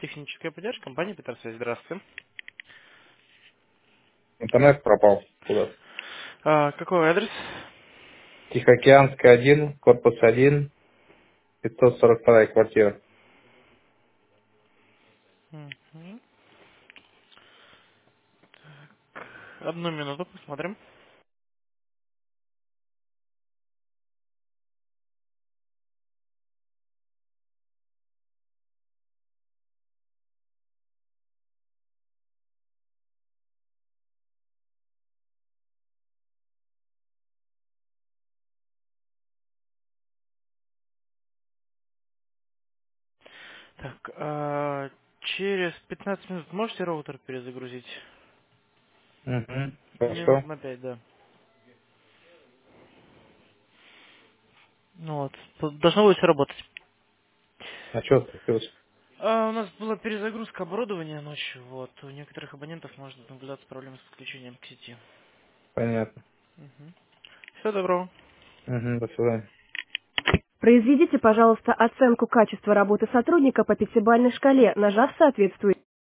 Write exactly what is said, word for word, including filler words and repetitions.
Техническая поддержка, компания Петросвязь. Здравствуйте. Интернет пропал куда-то. А, какой адрес? Тихоокеанская один, корпус один, пятьсот сорок вторая квартира. Мгм. Одну минуту, посмотрим. Так, а, через пятнадцать минут можете роутер перезагрузить? Угу. Минут Хорошо. на пять, да. Ну вот, п- должно будет всё работать. А что случилось? А, у нас была перезагрузка оборудования ночью, вот. У некоторых абонентов может наблюдаться проблемы с подключением к сети. Понятно. Всего доброго. Угу, до свидания. Произведите, пожалуйста, оценку качества работы сотрудника по пятибалльной шкале, нажав соответствующий.